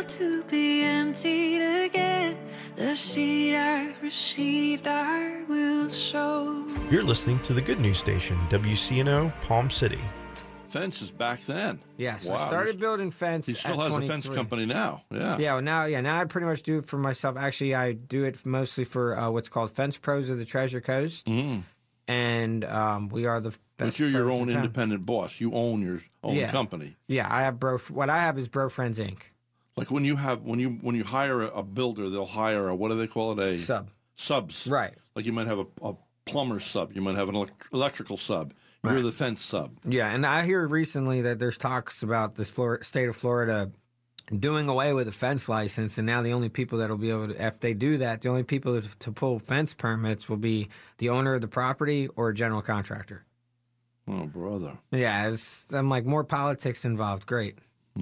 to be emptied again. The seed I've received I will sow. You're listening to the Good News Station, WCNO, Palm City. Fence is back then. Yeah, so Wow. I started building fence. He still at has a fence 23. company now. Yeah. Yeah, now I pretty much do it for myself. Actually, I do it mostly for what's called Fence Pros of the Treasure Coast. Mm. And we are the best. But you're your pros own in town. independent boss. You own your own Yeah. company. Yeah, I have what I have is Bro Friends Inc. Like when you hire a builder, they'll hire a, what do they call it? Subs. Right. Like you might have a plumber sub. You might have an electrical sub. You're the fence sub. Yeah, and I hear recently that there's talks about the state of Florida doing away with a fence license, and now the only people that will be able to, if they do that, the only people to pull fence permits will be the owner of the property or a general contractor. Oh, brother. Yeah, I'm like, more politics involved. Great.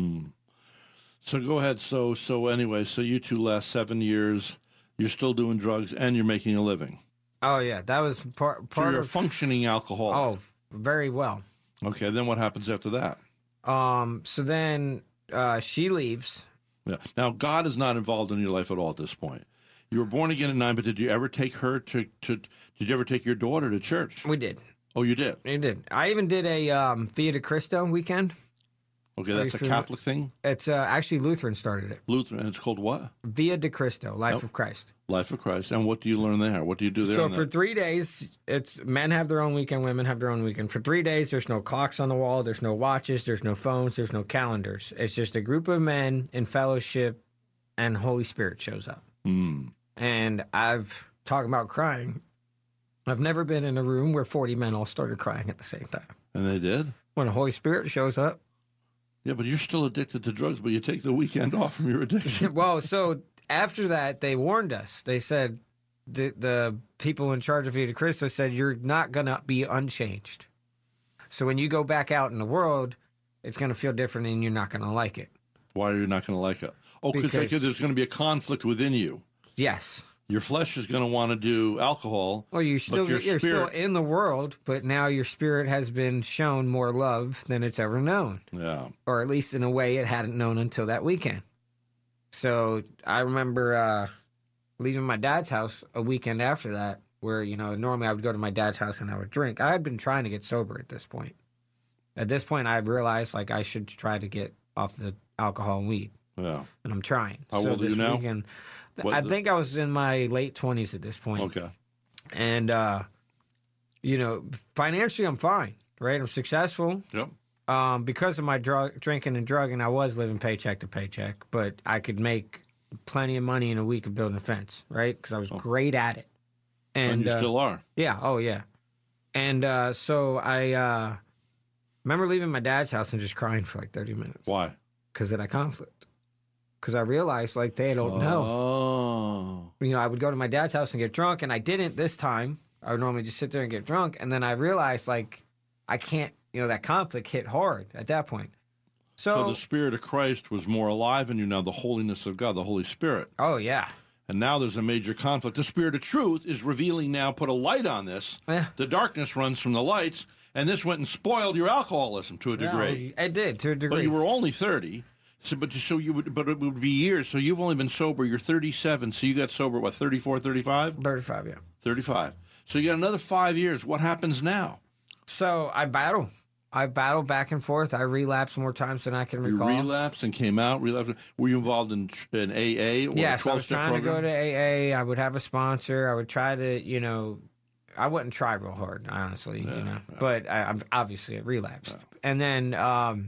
So go ahead. So anyway, so you two last 7 years, you're still doing drugs and you're making a living. Oh, yeah, that was part So you're of... a functioning alcoholic. Oh, very well. Okay, then what happens after that? So then she leaves. Yeah. Now, God is not involved in your life at all at this point. You were born again at 9, but did you ever take her did you ever take your daughter to church? We did. Oh, you did? We did. I even did a Via de Cristo weekend. Okay, that's a Catholic thing? It's actually Lutheran started it. Lutheran, and it's called what? Via de Cristo, Life of Christ. Life of Christ. And what do you learn there? What do you do there? So for 3 days, it's men have their own weekend, women have their own weekend. For 3 days, there's no clocks on the wall, there's no watches, there's no phones, there's no calendars. It's just a group of men in fellowship, and Holy Spirit shows up. And I've talked about crying. I've never been in a room where 40 men all started crying at the same time. And they did? When the Holy Spirit shows up. Yeah, but you're still addicted to drugs, but you take the weekend off from your addiction. Well, so after that, they warned us. They said, the people in charge of Via de Cristo said, you're not going to be unchanged. So when you go back out in the world, it's going to feel different and you're not going to like it. Why are you not going to like it? Oh, because there's going to be a conflict within you. Yes. Your flesh is going to want to do alcohol. Well, you're still in the world, but now your spirit has been shown more love than it's ever known. Yeah. Or at least in a way it hadn't known until that weekend. So I remember leaving my dad's house a weekend after that, where, normally I would go to my dad's house and I would drink. I had been trying to get sober at this point. At this point, I realized, I should try to get off the alcohol and weed. Yeah. And I'm trying. How old are you now? Weekend, I think I was in my late 20s at this point. Okay. And, financially I'm fine, right? I'm successful. Yep. Because of my drinking and drugging, I was living paycheck to paycheck, but I could make plenty of money in a week of building a fence, right? Because I was great at it. And you still are. Yeah. Oh, yeah. And so I remember leaving my dad's house and just crying for 30 minutes. Why? Because of that conflict. Because I realized, they don't know. Oh. I would go to my dad's house and get drunk, and I didn't this time. I would normally just sit there and get drunk, and then I realized, I can't, that conflict hit hard at that point. So the Spirit of Christ was more alive in you now, the holiness of God, the Holy Spirit. Oh, yeah. And now there's a major conflict. The Spirit of Truth is revealing now, put a light on this. Yeah. The darkness runs from the lights, and this went and spoiled your alcoholism to a degree. It did, to a degree. But you were only 30. But it would be years. So you've only been sober. You're 37. So you got sober, 34, 35? 35, yeah. 35. So you got another 5 years. What happens now? So I battle. I battle back and forth. I relapse more times than I can recall. You relapsed and came out. Relapsed. Were you involved in AA? Or yes, I was trying program? to go to AA. I would have a sponsor. I would try to, I wouldn't try real hard, honestly, Yeah. But I obviously it relapsed. Yeah. And then,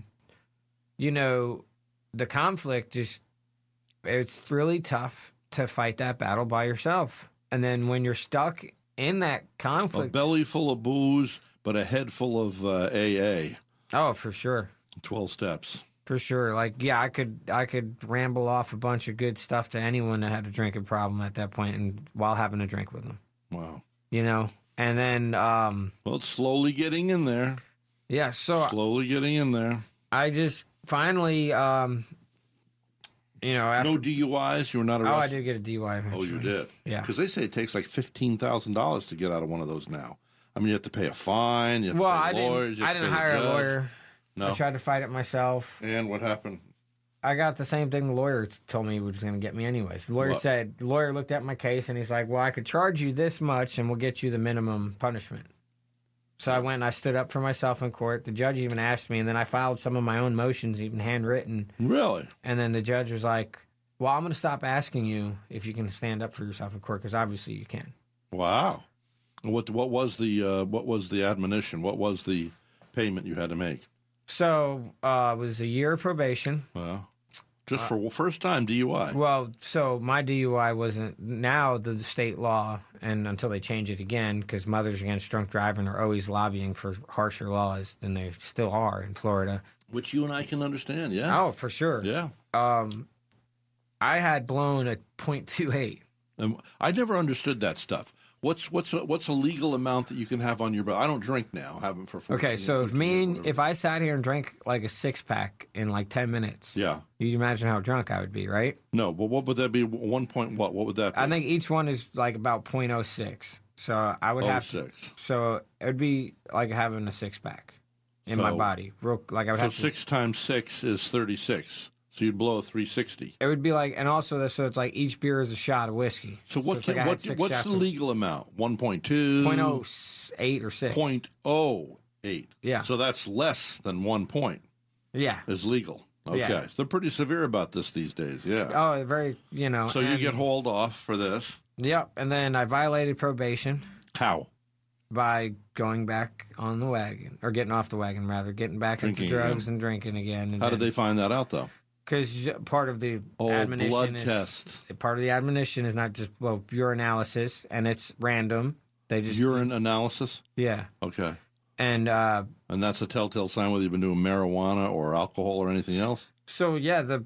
the conflict it's really tough to fight that battle by yourself. And then when you're stuck in that conflict. A belly full of booze, but a head full of AA. Oh, for sure. 12 steps. For sure. I could ramble off a bunch of good stuff to anyone that had a drinking problem at that point, and while having a drink with them. Wow. And then well, it's slowly getting in there. Yeah, so slowly getting in there. I just finally after, no DUIs, you were not arrested. Oh, I did get a DUI eventually. Oh, you did. Yeah. Because they say it takes $15,000 to get out of one of those now. I mean, you have to pay a fine, you have to pay lawyers. I didn't hire a lawyer. No. I tried to fight it myself. And what happened? I got the same thing the lawyer told me he was going to get me anyways. The lawyer looked at my case and he's like, well, I could charge you this much and we'll get you the minimum punishment. So I went and I stood up for myself in court. The judge even asked me, and then I filed some of my own motions, even handwritten. Really? And then the judge was like, well, I'm going to stop asking you if you can stand up for yourself in court, because obviously you can. Wow. What was the admonition? What was the payment you had to make? So it was a year of probation. Well, just for first time DUI. Well, so my DUI wasn't, now the state law, and until they change it again, because Mothers Against Drunk Driving are always lobbying for harsher laws than they still are in Florida. Which you and I can understand, yeah. Oh, for sure. Yeah. I had blown a .28. I never understood that stuff. What's a legal amount that you can have on your boat? I don't drink now. I haven't for 14 Okay, so years, if I sat here and drank like a 6-pack in like 10 minutes, yeah, you can imagine how drunk I would be, right? No, but what would that be? 1 point what? What would that be? I think each one is like about .06. So I would have to. So it would be like having a 6-pack in my body. Like I would have to. 6 times 6 is 36. So you'd blow a 360. It would be like, and also so it's like each beer is a shot of whiskey. So what's the legal amount? 1.2? 0.08 or 6. 0.08. Yeah. So that's less than 1 point. Yeah. Is legal. Okay. Yeah. So they're pretty severe about this these days. Yeah. Oh, very, So you get hauled off for this. Yep. And then I violated probation. How? By going back on the wagon, or getting off the wagon, rather, getting back into drugs and drinking again. And how did they find that out, though? Because part of the admonition blood test. Part of the admonition is not just urinalysis, and it's random. They just urine analysis. Yeah. Okay. And that's a telltale sign whether you've been doing marijuana or alcohol or anything else. So yeah, the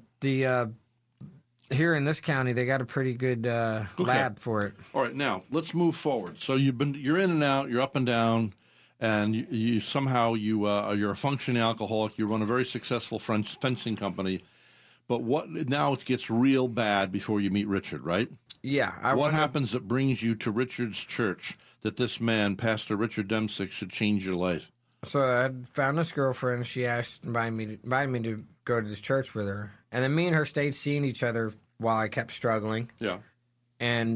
here in this county they got a pretty good lab for it. All right, now let's move forward. So you're in and out, you're up and down. And you're a functioning alcoholic. You run a very successful fencing company. But now it gets real bad before you meet Richard, right? Yeah. What happens that brings you to Richard's church that this man, Pastor Richard Demsick, should change your life? So I found this girlfriend. She invited me to go to this church with her. And then me and her stayed seeing each other while I kept struggling. Yeah. And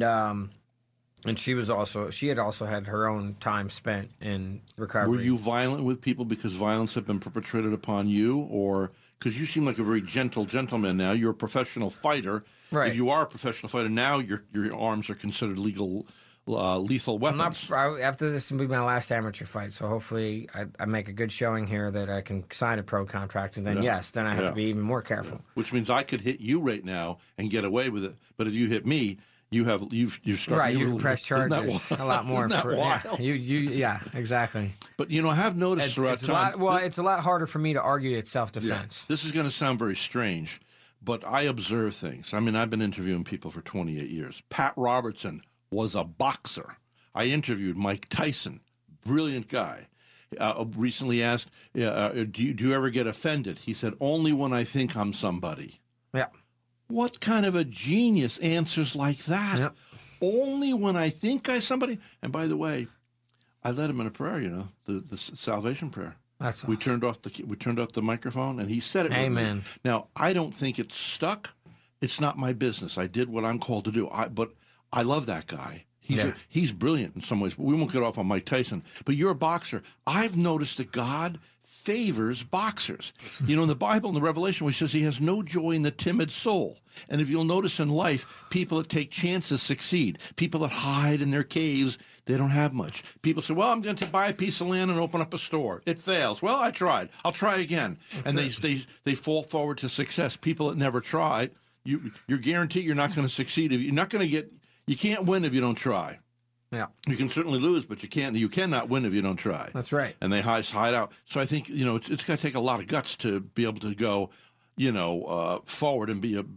she had also had her own time spent in recovery. Were you violent with people because violence had been perpetrated upon you, or because you seem like a very gentle gentleman now? You're a professional fighter. Right. If you are a professional fighter, now your arms are considered lethal weapons. After this will be my last amateur fight, so hopefully I make a good showing here that I can sign a pro contract, and then then I have to be even more careful. Yeah. Which means I could hit you right now and get away with it, but if you hit me, you've started right. You can press charges a lot more. Isn't that wild? Yeah, exactly. But I have noticed throughout time. It's a lot harder for me to argue it's self-defense. Yeah. This is going to sound very strange, but I observe things. I mean, I've been interviewing people for 28 years. Pat Robertson was a boxer. I interviewed Mike Tyson, brilliant guy. Recently asked, do you ever get offended? He said, only when I think I'm somebody. Yeah. What kind of a genius answers like that? Yep. Only when I think I'm somebody. And by the way, I led him in a prayer. The salvation prayer. That's awesome. We turned off the microphone, and he said it. Amen. With me. Now I don't think it stuck. It's not my business. I did what I'm called to do. But I love that guy. He's brilliant in some ways. But we won't get off on Mike Tyson. But you're a boxer. I've noticed that God favors boxers. In the Bible, in the Revelation, where he says he has no joy in the timid soul. And if you'll notice in life, people that take chances succeed. People that hide in their caves, they don't have much. People say, well, I'm going to buy a piece of land and open up a store. It fails. Well, I tried. I'll try again. They fall forward to success. People that never try, you're guaranteed you're not going to succeed. You can't win if you don't try. Yeah. You can certainly lose, but you cannot win if you don't try. That's right. And they hide out. So I think, it's going to take a lot of guts to be able to go, forward and be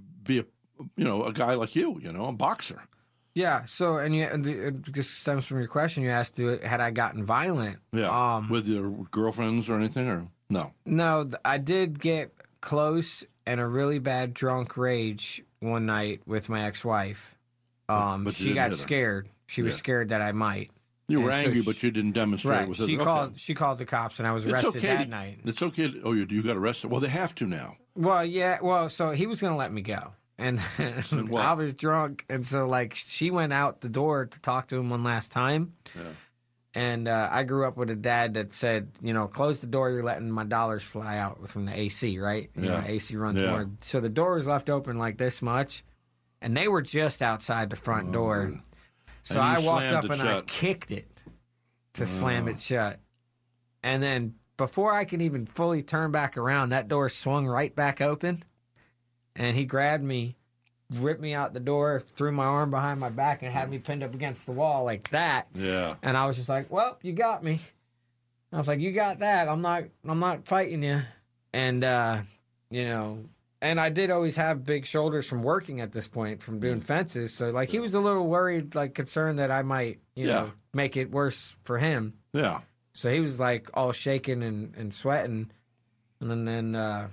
a guy like you, a boxer. Yeah. So, and it just stems from your question. You asked, had I gotten violent? Yeah. With your girlfriends or anything, or no? No, I did get close and a really bad drunk rage one night with my ex-wife. But she got scared. She was scared that I might. You were angry, but you didn't demonstrate. Right. With She called the cops, and I was arrested that night. It's okay. You got arrested. Well, they have to now. Well, yeah. Well, so he was going to let me go. And what? I was drunk. And so, like, she went out the door to talk to him one last time. Yeah. And I grew up with a dad that said, you know, close the door, you're letting my dollars fly out from the AC, right? You know, AC runs more. So the door was left open like this much, and they were just outside the front door. So I walked up and I kicked it to slam it shut. And then before I could even fully turn back around, that door swung right back open, and he grabbed me, ripped me out the door, threw my arm behind my back, and had me pinned up against the wall like that. Yeah. And I was just like, well, you got me. I was like, you got that. I'm not fighting you. And, you know, and I did always have big shoulders from working at this point, from doing fences. So, like, he was a little worried, like, concerned that I might, you know, make it worse for him. Yeah. So he was, like, all shaking and sweating. And then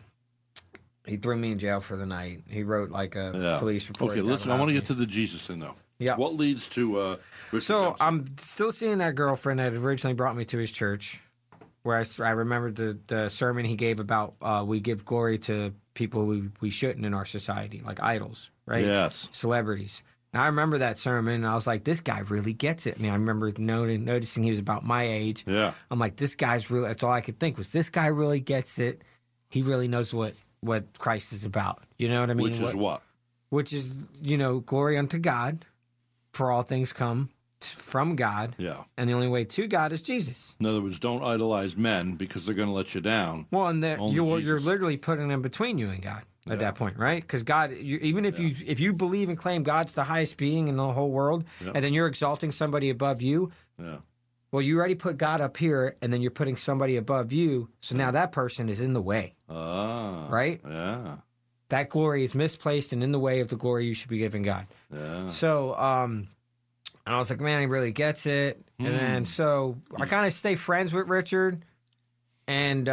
he threw me in jail for the night. He wrote, like, a police report. Okay, listen, I want to get to the Jesus thing, though. Yeah. What leads to Richard So Dempsey? I'm still seeing that girlfriend that originally brought me to his church, where I remembered the sermon he gave about we give glory to people we shouldn't in our society, like idols, right? Yes. Celebrities. And I remember that sermon, and I was like, this guy really gets it. I mean, I remember noticing he was about my age. Yeah. I'm like, this guy's really, that's all I could think was, this guy really gets it. He really knows what Christ is about. You know what I mean? Which is what? Which is, you know, glory unto God, for all things come from God. Yeah. And the only way to God is Jesus. In other words, don't idolize men because they're going to let you down. Well, and Only you're Jesus. literally putting them between you and God at that point, right? Because God, even if you believe and claim God's the highest being in the whole world, and then you're exalting somebody above you, well, you already put God up here, and then you're putting somebody above you, so now that person is in the way. Right? Yeah. That glory is misplaced and in the way of the glory you should be giving God. Yeah. So, and I was like, man, he really gets it. And then, so I kind of stay friends with Richard, and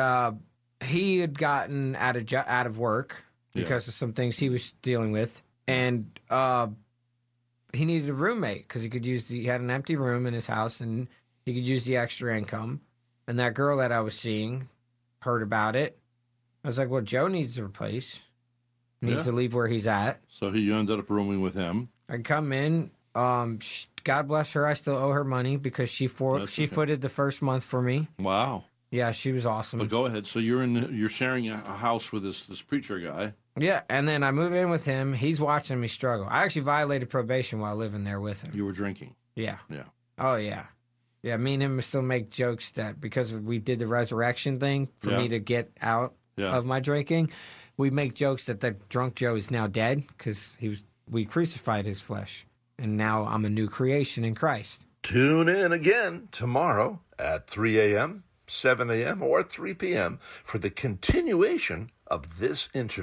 he had gotten out of work because of some things he was dealing with, and he needed a roommate because he had an empty room in his house, and he could use the extra income. And that girl that I was seeing heard about it. I was like, well, Joe needs a place. Needs to leave where he's at. So you ended up rooming with him. I come in. God bless her. I still owe her money because she footed the first month for me. Wow. Yeah, she was awesome. But go ahead. So you're sharing a house with this preacher guy. Yeah, and then I move in with him. He's watching me struggle. I actually violated probation while living there with him. You were drinking. Yeah. Yeah. Oh, yeah. Yeah, me and him still make jokes that because we did the resurrection thing for me to get out of my drinking, we make jokes that the drunk Joe is now dead because we crucified his flesh, and now I'm a new creation in Christ. Tune in again tomorrow at 3 a.m., 7 a.m., or 3 p.m. for the continuation of this interview.